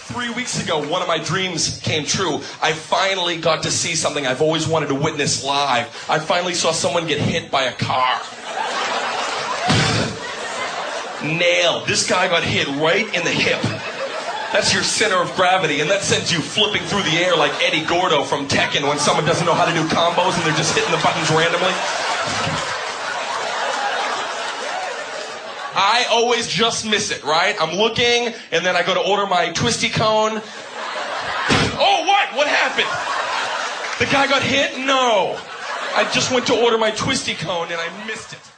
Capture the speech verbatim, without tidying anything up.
Three weeks ago, one of my dreams came true. I finally got to see something I've always wanted to witness live. I finally saw someone get hit by a car. Nailed. This guy got hit right in the hip. That's your center of gravity, and that sends you flipping through the air like Eddie Gordo from Tekken when someone doesn't know how to do combos and they're just hitting the buttons randomly. I always just miss it, right? I'm looking, and then I go to order my twisty cone. Oh, what? What happened? The guy got hit? No. I just went to order my twisty cone, and I missed it.